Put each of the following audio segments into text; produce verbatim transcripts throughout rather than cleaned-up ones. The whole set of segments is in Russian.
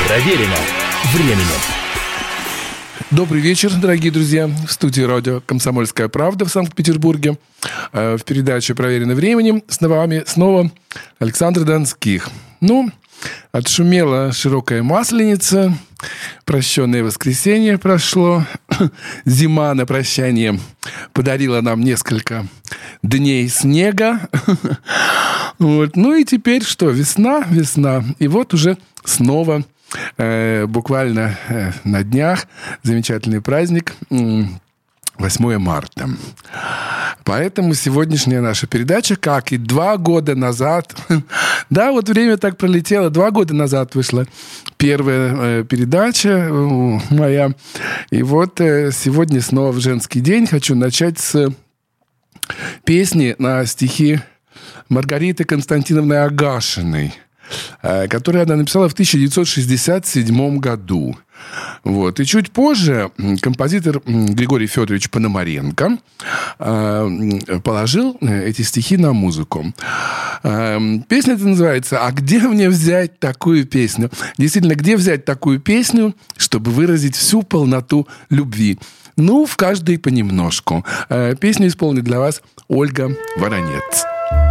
Проверено временем. Добрый вечер, дорогие друзья. В студии радио «Комсомольская правда» в Санкт-Петербурге. В передаче «Проверено временем» с вами снова Александр Донских. Ну, отшумела широкая Масленица. Прощенное воскресенье прошло. Зима на прощание подарила нам несколько дней снега. Вот. Ну и теперь что? Весна, весна. И вот уже снова э, буквально э, на днях замечательный праздник э, восьмое марта. Поэтому сегодняшняя наша передача, как и два года назад, да, вот время так пролетело, два года назад вышла первая э, передача э, моя. И вот э, сегодня снова в женский день хочу начать с песни на стихи Маргариты Константиновны Агашиной, которую она написала в тысяча девятьсот шестьдесят седьмом году. Вот. И чуть позже композитор Григорий Федорович Пономаренко положил эти стихи на музыку. Песня эта называется «А где мне взять такую песню?» Действительно, где взять такую песню, чтобы выразить всю полноту любви? Ну, в каждой понемножку. Песню исполнит для вас Ольга Воронец.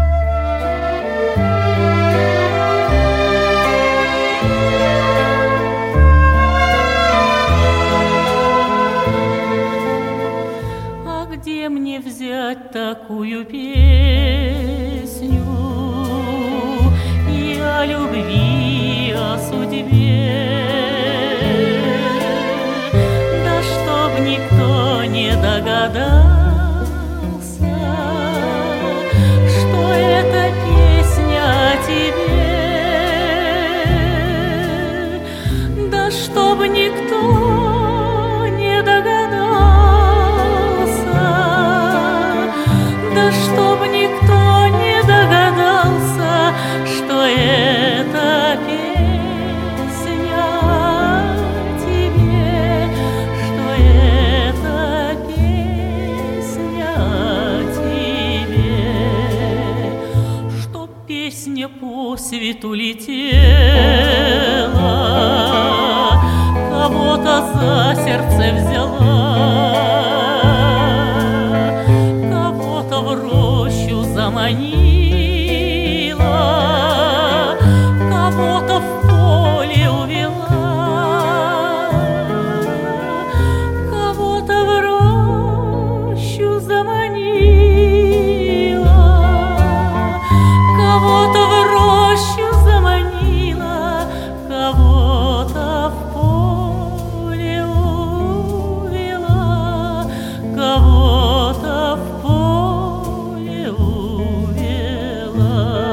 А где мне взять такую песню и о любви, о судьбе? Да чтоб никто не догадался, что это песня о тебе. Да чтоб никто не догадался, да чтоб никто не догадался, что это песня о тебе, что это песня о тебе. Чтоб песня по свету летела, кого-то за сердце взяла, кого-то в рощу заманила, кого-то в поле увела, кого-то в рощу заманила, кого-то в рощу заманила, кого-то в поле увела, кого-то в поле увела.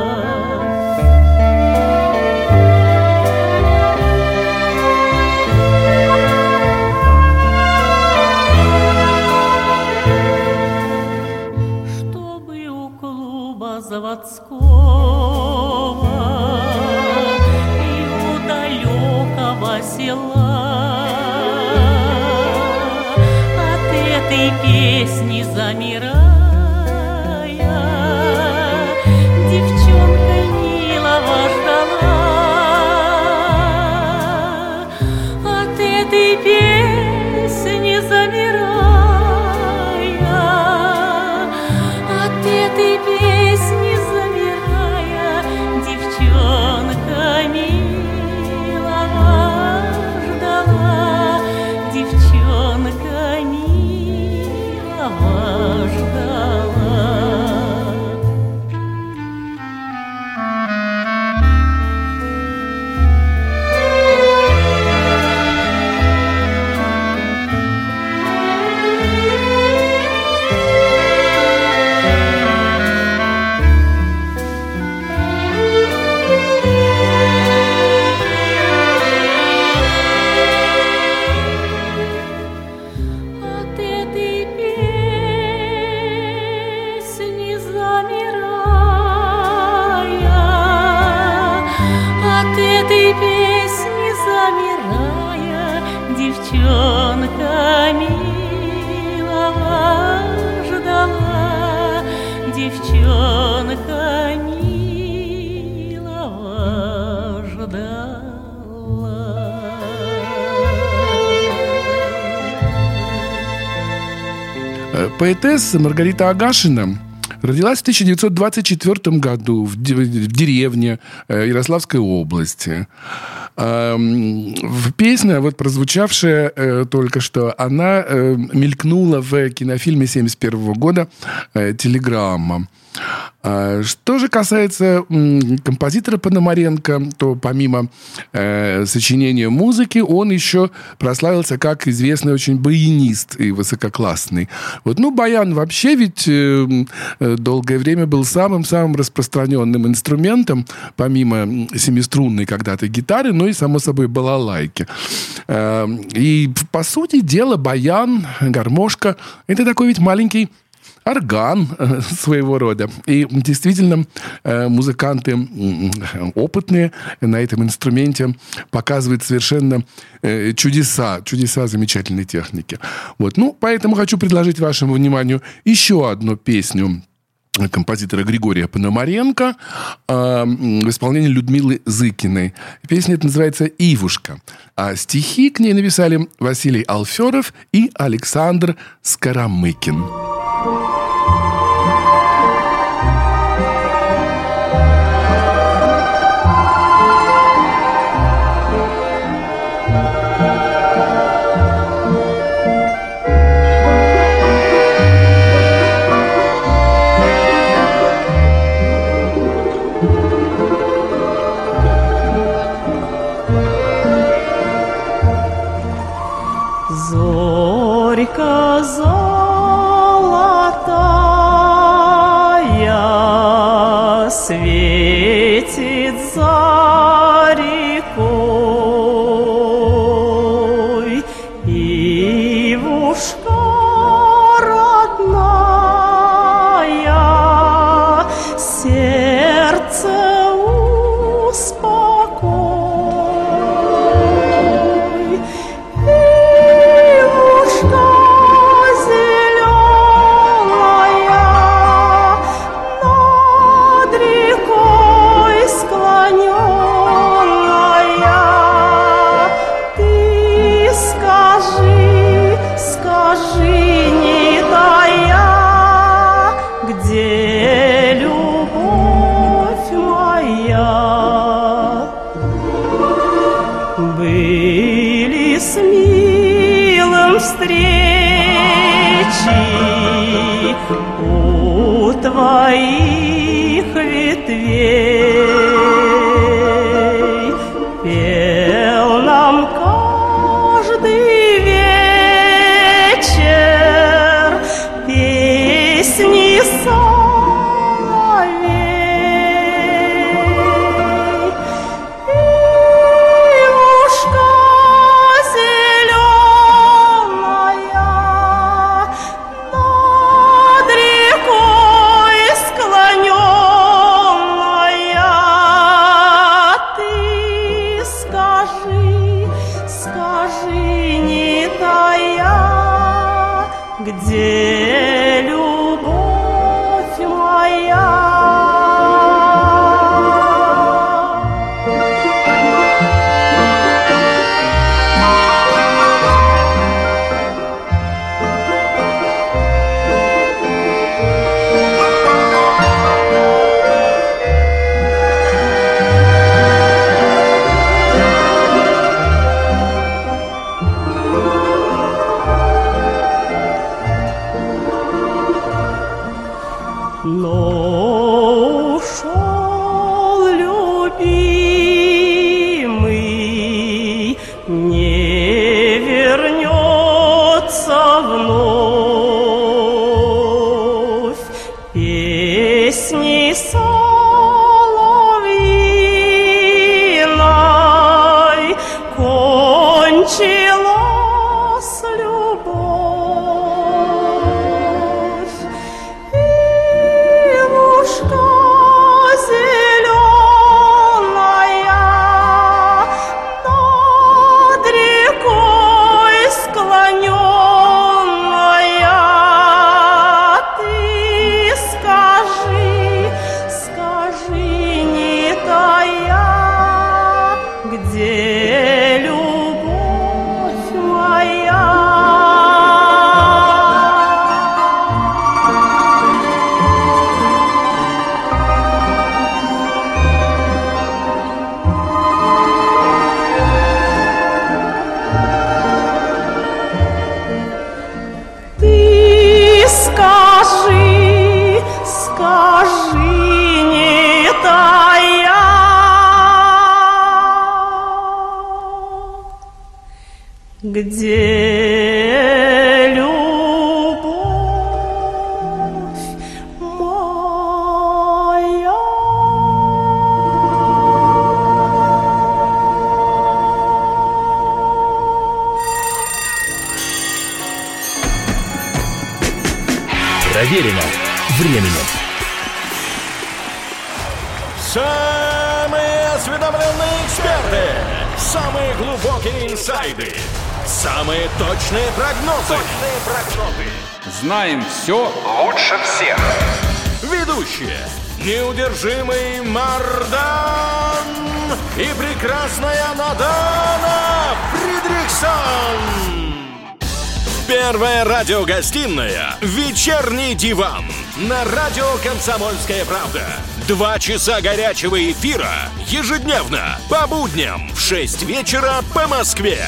Чтобы у клуба заводского и у далекого села от этой песни замирая, девчонка милого ждала. От этой песни замирая, от этой песни замирая, девчонка милого ждала, девчонка милого ждала. Поэтесса Маргарита Агашина родилась в тысяча девятьсот двадцать четвёртом году в деревне Ярославской области. В песне, вот прозвучавшая только что, она мелькнула в кинофильме семьдесят первого года «Телеграмма». Что же касается композитора Пономаренко, то помимо э, сочинения музыки, он еще прославился как известный очень баянист и высококлассный. Вот, ну, баян вообще ведь э, долгое время был самым-самым распространенным инструментом, помимо семиструнной когда-то гитары, ну и, само собой, балалайки. Э, и, по сути дела, баян, гармошка – это такой ведь маленький орган своего рода. И действительно, музыканты опытные на этом инструменте показывают совершенно чудеса, чудеса замечательной техники. Вот. Ну, поэтому хочу предложить вашему вниманию еще одну песню композитора Григория Пономаренко в исполнении Людмилы Зыкиной. Песня эта называется «Ивушка». А стихи к ней написали Василий Алферов и Александр Скоромыкин. Зорька золотая светит за рекой, Ивушка родная, сердце успокой. Были с милым встречи у твоих ветвей, пел нам каждый вечер песни соловей. Над рекой склоненная Где любовь моя? Проверено временем. Самые осведомленные эксперты, самые глубокие инсайды, самые точные прогнозы. Точные прогнозы. Знаем все лучше всех. Ведущие: неудержимый Мардан и прекрасная Надана Фридрихсон. Первая радиогостинная «Вечерний диван» на радио «Комсомольская правда». Два часа горячего эфира ежедневно по будням в шесть вечера по Москве.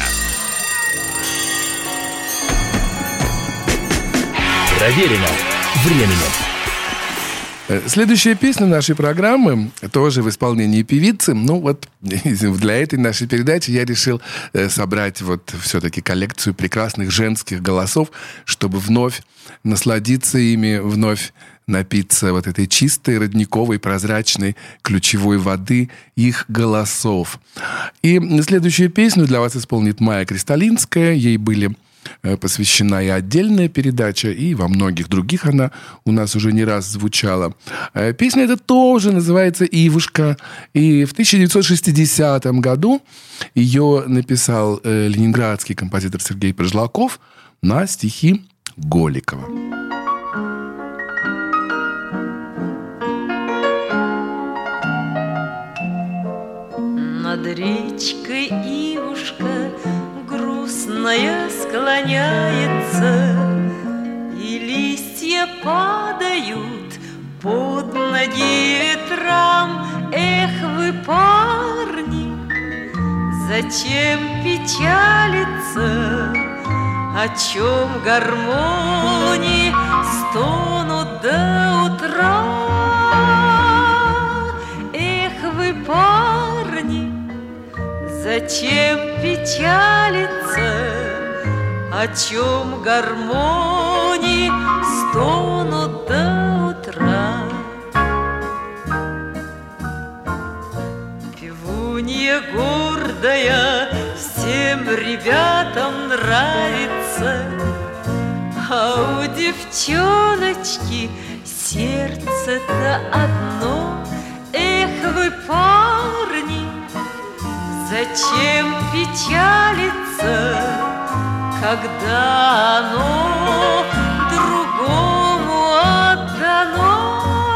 Проверено временем. Следующая песня нашей программы тоже в исполнении певицы. Ну вот для этой нашей передачи я решил собрать вот все-таки коллекцию прекрасных женских голосов, чтобы вновь насладиться ими, вновь напиться вот этой чистой, родниковой, прозрачной, ключевой воды их голосов. И следующую песню для вас исполнит Майя Кристалинская. Ей были посвящена и отдельная передача, и во многих других она у нас уже не раз звучала. Песня эта тоже называется «Ивушка». И в тысяча девятьсот шестидесятом году ее написал ленинградский композитор Сергей Пржлаков на стихи Голикова. Над речкой Ивушка грустная склоняется, и листья падают под ноги ветрам. Эх вы, парни, зачем печалиться? О чем гармонии стонут до утра? Эх вы, парни, зачем печалиться? О чем гармонии стонут до утра? Певунья гордая всем ребятам нравится, а у девчоночки сердце-то одно. Эх вы, парни, зачем печалиться, когда оно другому отдано?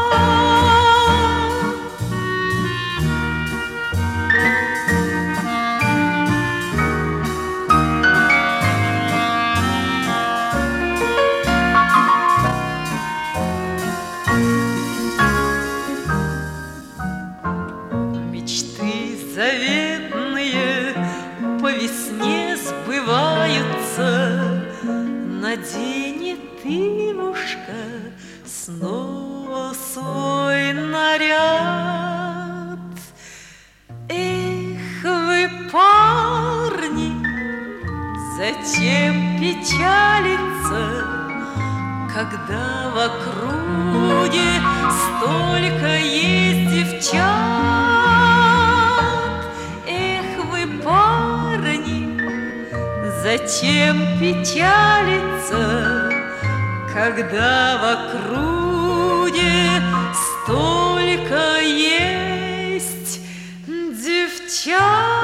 Мечты заветные по весне сбываются, наденет Ивушка снова свой наряд. Эх вы, парни, зачем печалиться, когда в округе столько есть девчат? Эх вы, парни, зачем печалиться, когда в округе столько есть девчат?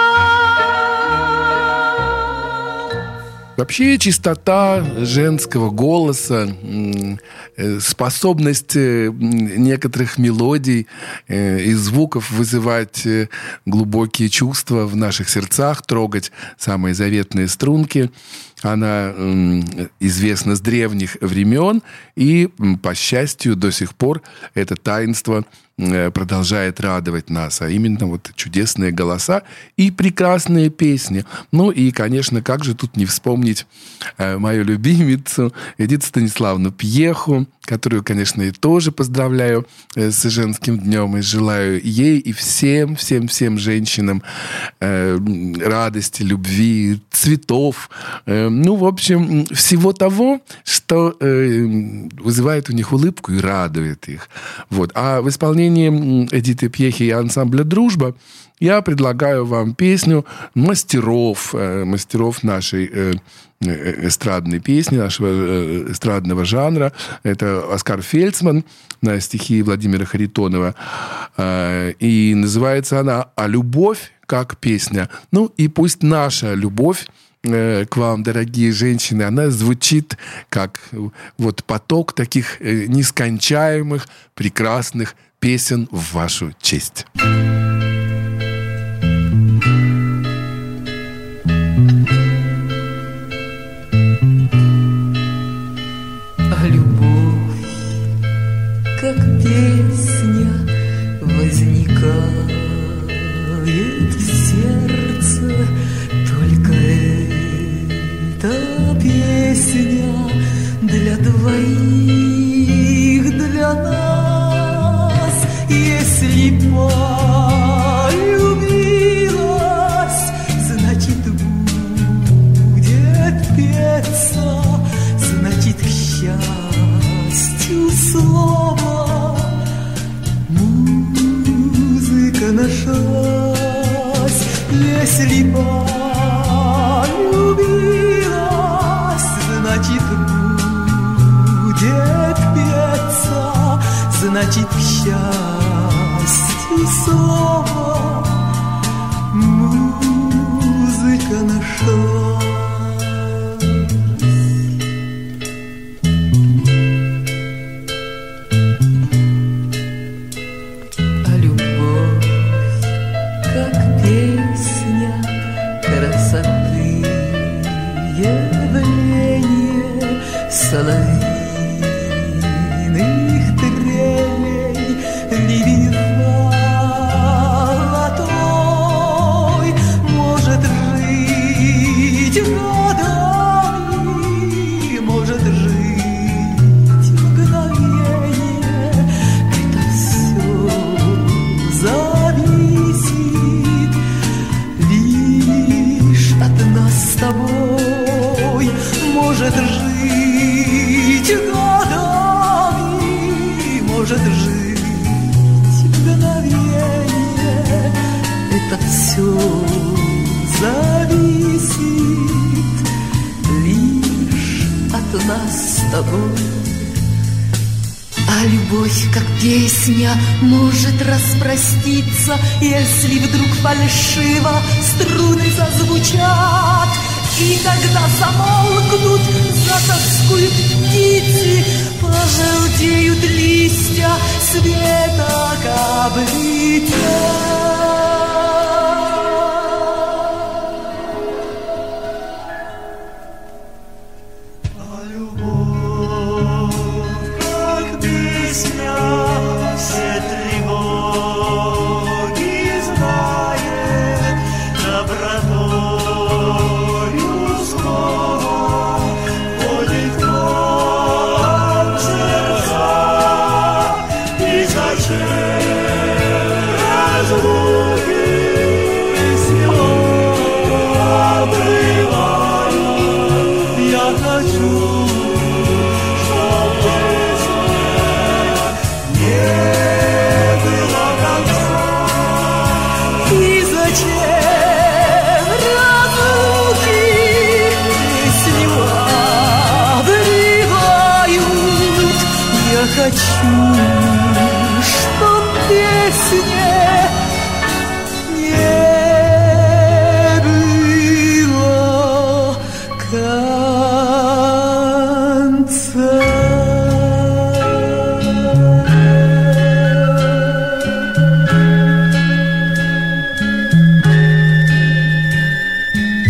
Вообще чистота женского голоса, способность некоторых мелодий и звуков вызывать глубокие чувства в наших сердцах, трогать самые заветные струнки, она известна с древних времен, и, по счастью, до сих пор это таинство продолжает радовать нас, а именно вот чудесные голоса и прекрасные песни. Ну и, конечно, как же тут не вспомнить мою любимицу Эдиту Станиславовну Пьеху, которую, конечно, и тоже поздравляю с женским днем и желаю ей и всем, всем, всем женщинам э, радости, любви, цветов. Э, ну, в общем, всего того, что э, вызывает у них улыбку и радует их. Вот. А в исполнении Эдиты Пьехи и ансамбля «Дружба» я предлагаю вам песню мастеров, э, мастеров нашей э, эстрадной песни, нашего э, эстрадного жанра. Это Оскар Фельдсман на стихи Владимира Харитонова. Э, и называется она «А любовь как песня». Ну и пусть наша любовь э, к вам, дорогие женщины, она звучит как вот поток таких э, нескончаемых, прекрасных песен в вашу честь. Как песня возникает в сердце, только эта песня для двоих, для нас. Если полюбилась, значит будет петься, значит к счастью слово. Музыка нашлась, если полюбилась, значит будет петься, значит к счастью слово. Музыка нашлась. Соловьиных трелей, ливень золотой может жить годами, может жить мгновение. Это все зависит лишь от нас с тобой. Может жить годами, может жить мгновение. Это все зависит лишь от нас с тобой. А любовь, как песня, может распроститься, если вдруг фальшиво струны зазвучат. И когда замолкнут, затоскуют птицы, пожелтеют листья, светок облетят. А любовь, как песня, все тревоги знает, добротой хочу, чтоб песне не было конца.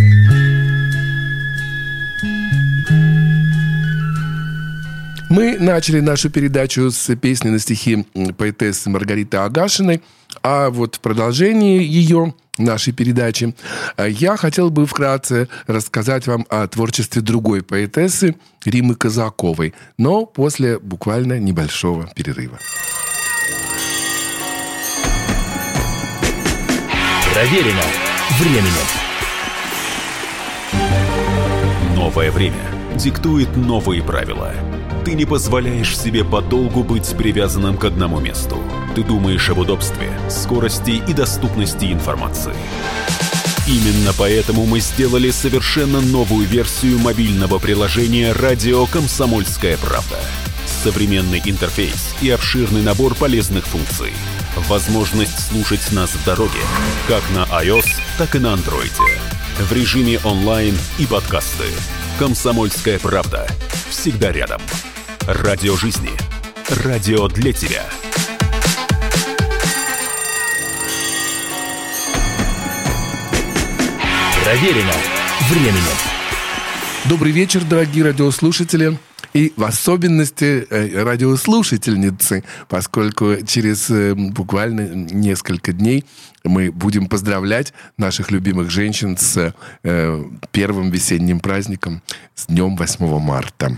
Мы начали нашу передачу с песни на стихи поэтессы Маргариты Агашиной, а вот в продолжении ее, нашей передачи, я хотел бы вкратце рассказать вам о творчестве другой поэтессы Риммы Казаковой, но после буквально небольшого перерыва. Проверено временем. Новое время диктует новые правила. Ты не позволяешь себе подолгу быть привязанным к одному месту. Ты думаешь об удобстве, скорости и доступности информации. Именно поэтому мы сделали совершенно новую версию мобильного приложения «Радио Комсомольская правда». Современный интерфейс и обширный набор полезных функций. Возможность слушать нас в дороге, как на iOS, так и на Android. В режиме онлайн и подкасты. «Комсомольская правда». Всегда рядом. Радио жизни. Радио для тебя. Проверено временем. Добрый вечер, дорогие радиослушатели. И в особенности э, радиослушательницы, поскольку через э, буквально несколько дней мы будем поздравлять наших любимых женщин с э, первым весенним праздником, с днем восьмого марта.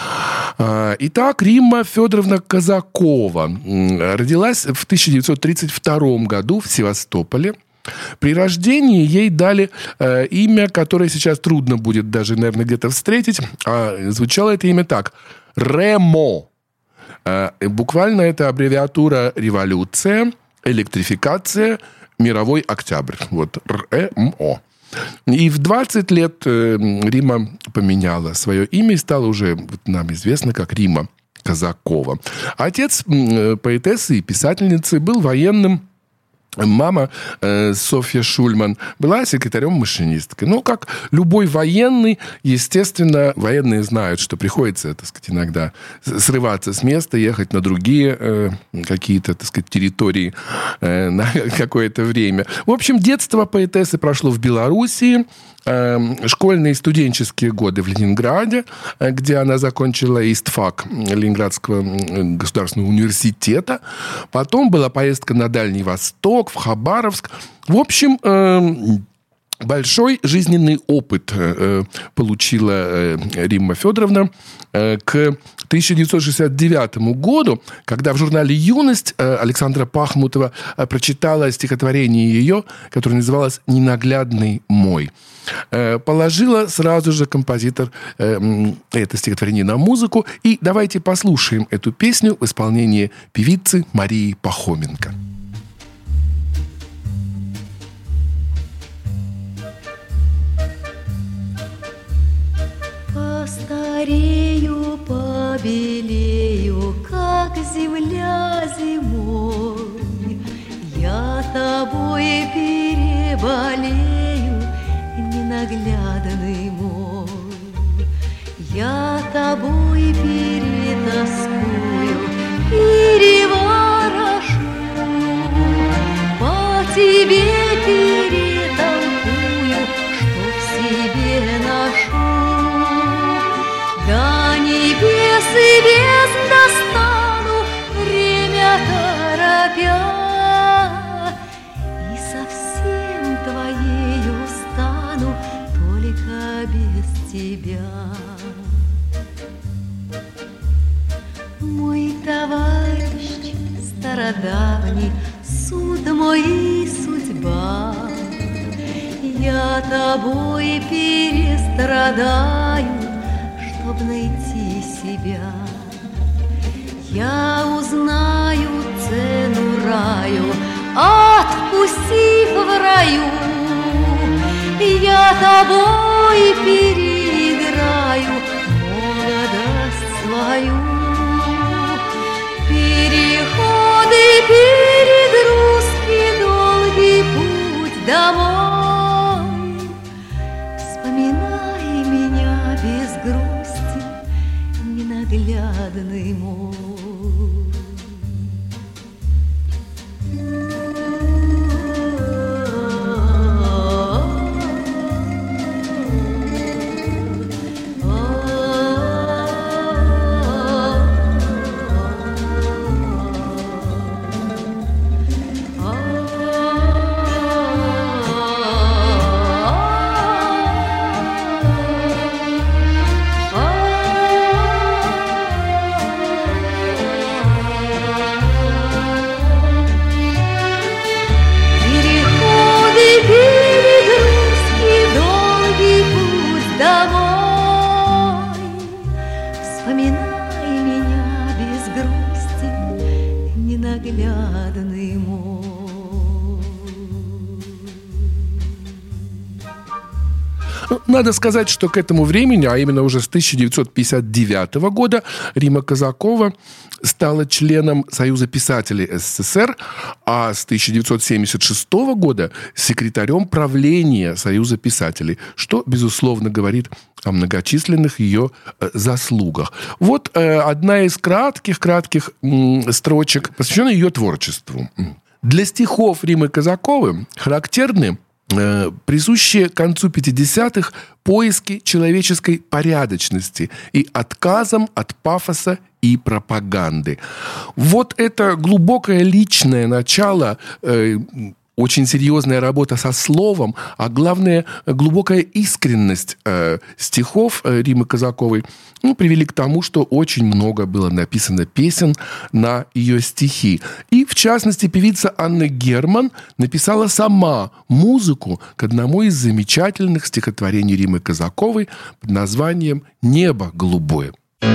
Итак, Римма Федоровна Казакова родилась в тысяча девятьсот тридцать втором году в Севастополе. При рождении ей дали э, имя, которое сейчас трудно будет даже, наверное, где-то встретить. А звучало это имя так. Ремо. Э, буквально это аббревиатура «Революция», «Электрификация», «Мировой октябрь». Вот РЭМО. И в двадцать лет э, Римма поменяла свое имя и стала уже, вот нам известно, как Римма Казакова. Отец э, поэтессы и писательницы был военным. Мама э, Софья Шульман была секретарем-машинисткой. Ну, как любой военный, естественно, военные знают, что приходится, так сказать, иногда срываться с места, ехать на другие э, какие-то, так сказать, территории э, на какое-то время. В общем, детство поэтессы прошло в Белоруссии, э, школьные и студенческие годы в Ленинграде, э, где она закончила истфак Ленинградского государственного университета. Потом была поездка на Дальний Восток, в Хабаровск. В общем, э, большой жизненный опыт э, получила э, Римма Федоровна. Э, к тысяча девятьсот шестьдесят девятому году, когда в журнале «Юность» э, Александра Пахмутова э, прочитала стихотворение ее, которое называлось «Ненаглядный мой». Э, положила сразу же композитор э, это стихотворение на музыку. И давайте послушаем эту песню в исполнении певицы Марии Пахоменко. Постарею, побелею, как земля зимой. Я тобой переболею, ненаглядный мой. Я тобой перетаскую, переворошу, по тебе перетолкую, что в себе ношу. До небес и бездн достану, время торопя, и совсем твоею стану, только без тебя. Мой товарищ стародавний, суд мой и судьба, я тобой перестрадаю, чтоб найти себя. Я узнаю цену раю, отпустив в раю. Я тобой переиграю молодость свою. Переходы, перегрузки, долгий путь домой. Вспоминай меня без грусти, ненаглядный мой. Надо сказать, что к этому времени, а именно уже с тысяча девятьсот пятьдесят девятого года, Римма Казакова стала членом Союза писателей СССР, а с тысяча девятьсот семьдесят шестого года секретарем правления Союза писателей, что, безусловно, говорит о многочисленных ее заслугах. Вот э, одна из кратких-кратких м, строчек, посвященная ее творчеству. Для стихов Риммы Казаковой характерны э, присущие к концу пятидесятых поиски человеческой порядочности и отказом от пафоса и пропаганды. Вот это глубокое личное начало, э, очень серьезная работа со словом, а главное, глубокая искренность э, стихов э, Риммы Казаковой ну, привели к тому, что очень много было написано песен на ее стихи. И, в частности, певица Анна Герман написала сама музыку к одному из замечательных стихотворений Риммы Казаковой под названием «Небо голубое».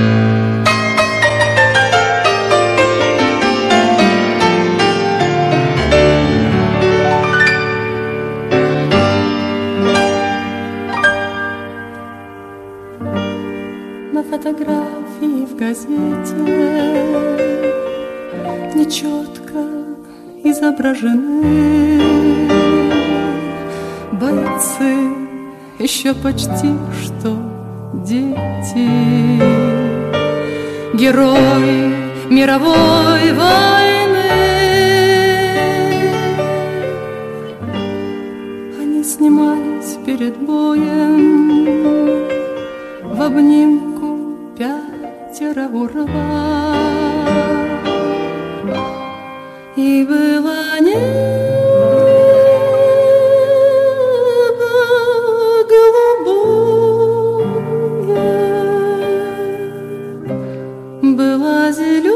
Фотографии в газете нечетко изображены. Бойцы еще почти что дети, герои мировой войны. Они снимались перед боем в обнимку. Пятеро урва, и было небо голубое, была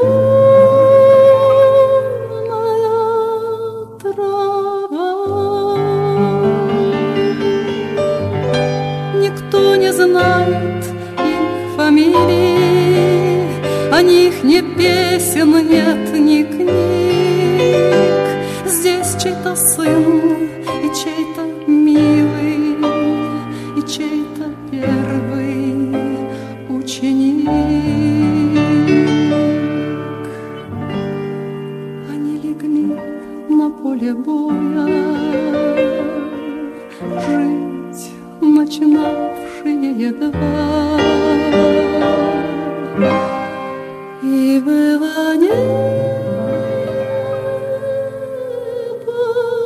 зеленая трава. Никто не знает фамилии, о них ни песен нет, ни книг. Здесь чей-то сын и чей-то милый, и чей-то первый ученик. Они легли на поле боя, жить начинавшие едва. И было небо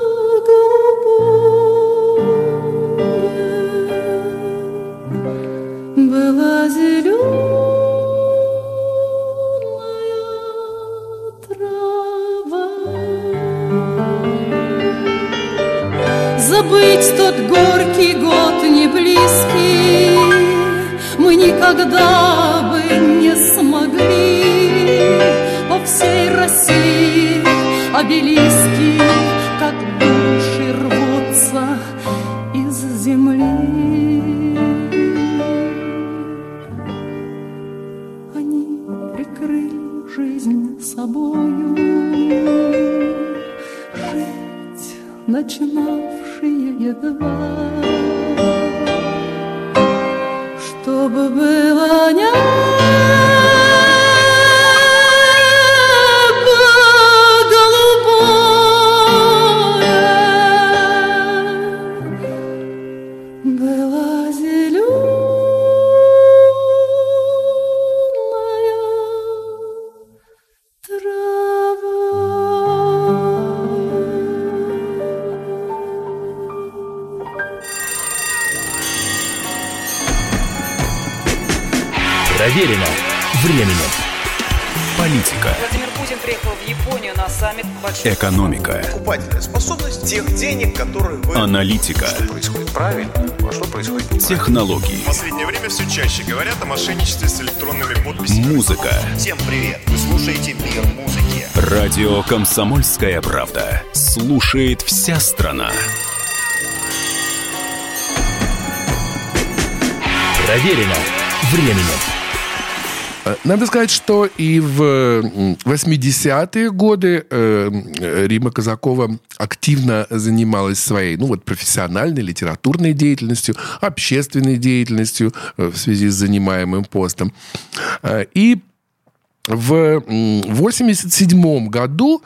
голубое, была зеленая трава. Забыть тот горький год не близкий мы никогда бы не смогли. По всей России обелиски, как души, рвутся из земли. Они прикрыли жизнь собою, жить начинавшие едва. Чтобы было небо голубое, была зеленая трава. Проверено временем. Политика. Владимир Путин приехал в Японию на саммит большой... Экономика. Покупательная способность тех денег, которые вы... Аналитика. Что происходит правильно, а что происходит неправильно. Технологии. В последнее время все чаще говорят о мошенничестве с электронными подписями. Музыка. Всем привет, вы слушаете «Мир музыки». Радио «Комсомольская правда». Слушает вся страна. Проверено временем. Надо сказать, что и в восьмидесятые годы Римма Казакова активно занималась своей, ну вот, профессиональной литературной деятельностью, общественной деятельностью в связи с занимаемым постом. И в восемьдесят седьмом году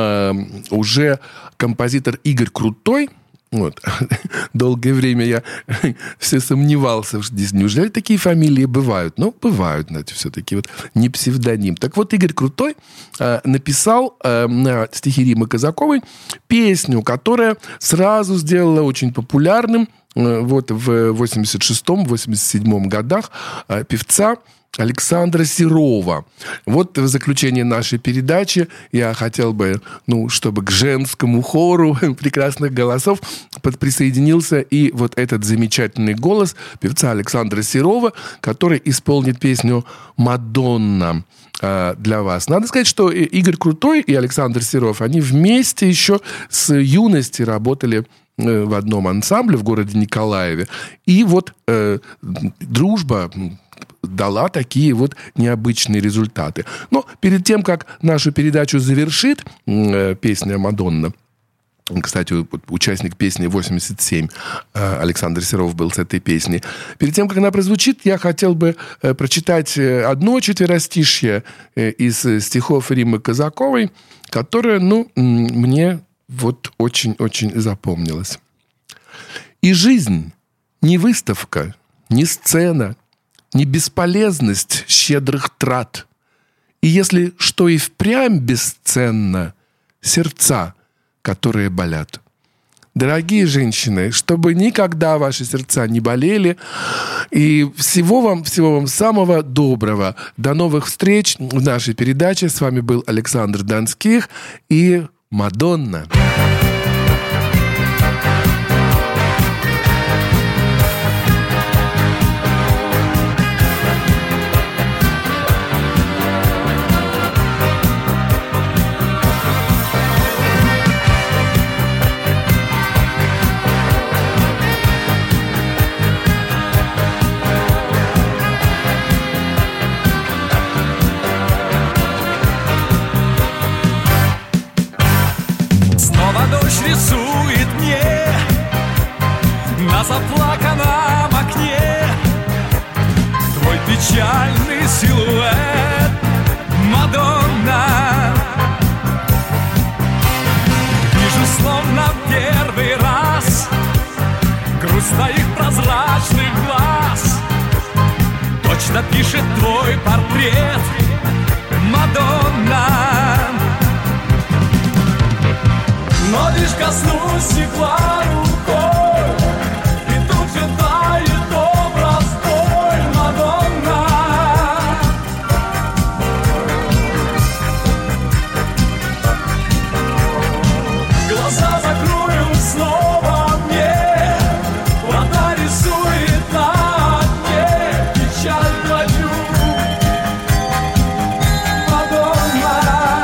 уже композитор Игорь Крутой, вот, долгое время я все сомневался, что здесь неужели такие фамилии бывают? Ну, бывают, знаете, все-таки вот не псевдоним. Так вот, Игорь Крутой э, написал э, на стихи Риммы Казаковой песню, которая сразу сделала очень популярным э, вот в восемьдесят шестом — восемьдесят седьмом годах э, певца Александра Серова. Вот в заключение нашей передачи я хотел бы, ну, чтобы к женскому хору прекрасных голосов присоединился и вот этот замечательный голос певца Александра Серова, который исполнит песню «Мадонна» для вас. Надо сказать, что Игорь Крутой и Александр Серов, они вместе еще с юности работали в одном ансамбле в городе Николаеве. И вот э, дружба дала такие вот необычные результаты. Но перед тем, как нашу передачу завершит э, песня «Мадонна», кстати, участник песни восемьдесят семь Александр Серов был с этой песней. Перед тем, как она прозвучит, я хотел бы прочитать одно четверостишье из стихов Риммы Казаковой, которое, ну, мне вот очень-очень запомнилось. «И жизнь не выставка, не сцена, не бесполезность щедрых трат. И если что и впрямь бесценно, сердца, которые болят. Дорогие женщины, чтобы никогда ваши сердца не болели. И всего вам, всего вам самого доброго. До новых встреч в нашей передаче. С вами был Александр Донских и «Мадонна». Рисует мне на заплаканном окне твой печальный силуэт, Мадонна. Вижу словно первый раз грусть твоих прозрачных глаз. Точно пишет твой портрет, Мадонна. Но лишь коснусь стекла рукой, и тут же тает образ твой, Мадонна. Глаза закрою снова мне, вода рисует на окне печаль твою, Мадонна.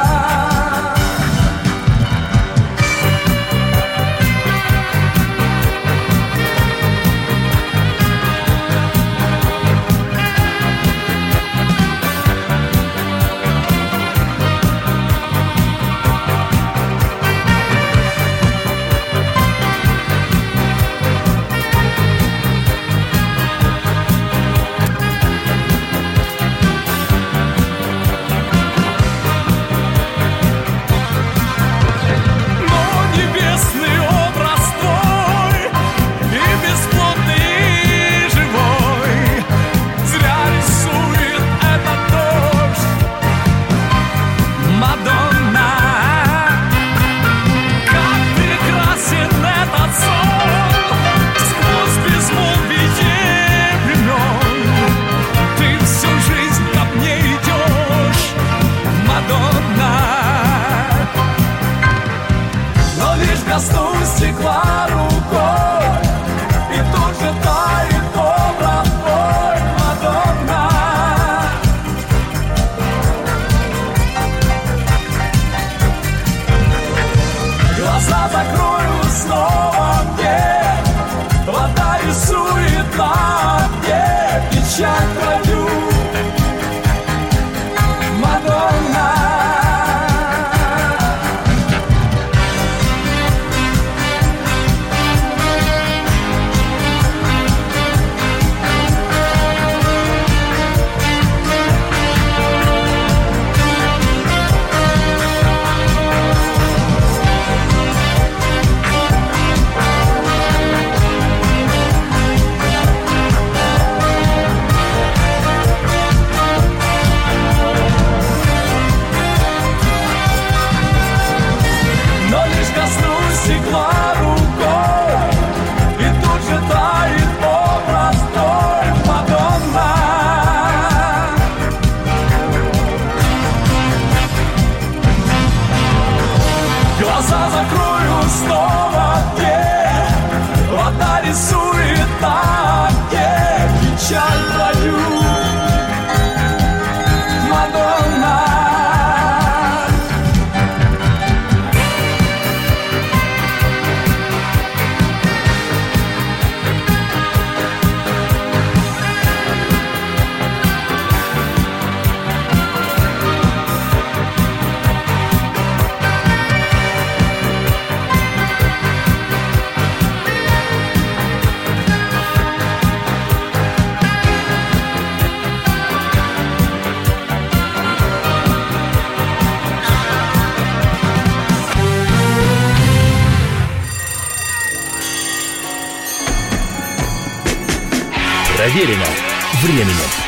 Коснусь стекла рукой, и тут же тает образ твой, Мадонна. Глаза закрою снова мне, вода рисует на окне печаль твою, стекла рукой, и тут же тает образ той Мадонна. Глаза закрою снова, где вода рисует на окне печаль твою, Мадонна. Проверено временем.